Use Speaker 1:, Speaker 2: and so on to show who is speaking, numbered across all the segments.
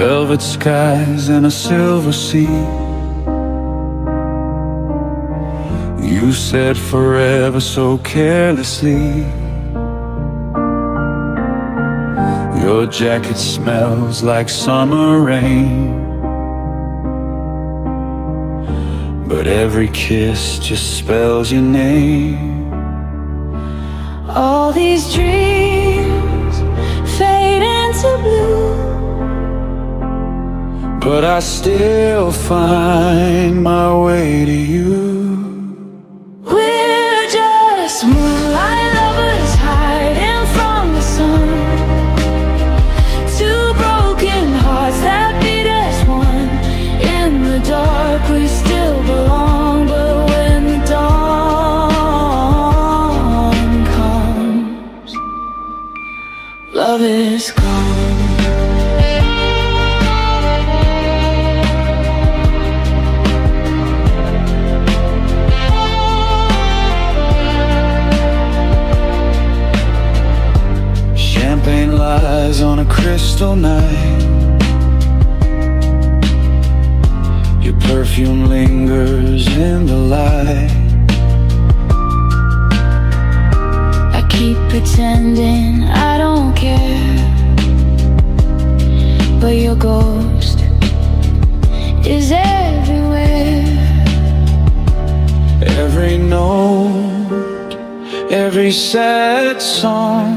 Speaker 1: velvet skies and a silver sea. You said forever so carelessly. Your jacket smells like summer rain, but every kiss just spells your name.
Speaker 2: All these dreams fade into blue,
Speaker 1: but I still find my way to you.
Speaker 2: we're just moonlight lovers hiding from the sun. Two broken hearts that beat as one. In the dark we still belong, but when the dawn comes, love is gone.
Speaker 1: Champagne lies on a crystal night. Your perfume lingers in the light.
Speaker 2: I keep pretending I don't care, but your ghost is everywhere.
Speaker 1: Every note, every sad song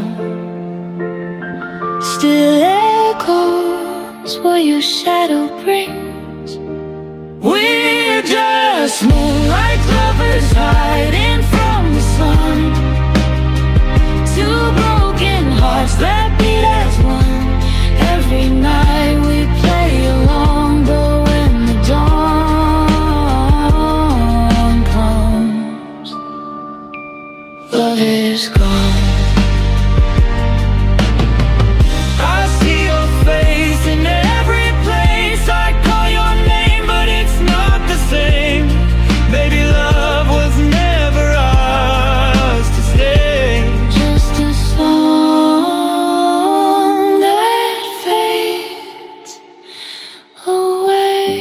Speaker 2: Still echoes what your shadow brings.
Speaker 1: we're just
Speaker 2: Moonlight lovers hiding from the sun. Two broken hearts that beat as one. Every night we play along, but when the dawn comes, love is gone.
Speaker 1: I see your face in every place. I call your name, but it's not the same. Baby, love was never ours to stay.
Speaker 2: Just a song that fades away.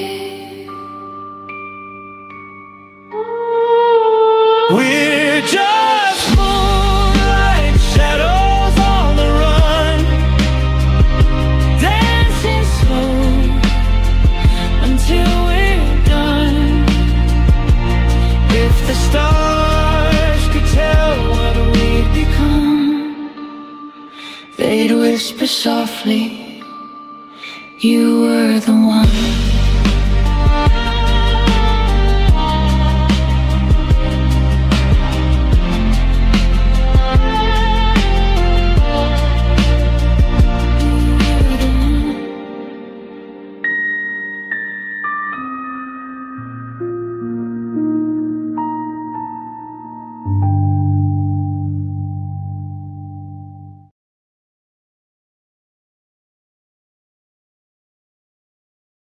Speaker 1: We're just moonlight shadows on the run,
Speaker 2: Dancing slow until we're done.
Speaker 1: if the stars could tell what we'd become.
Speaker 2: They'd whisper softly, you were the one.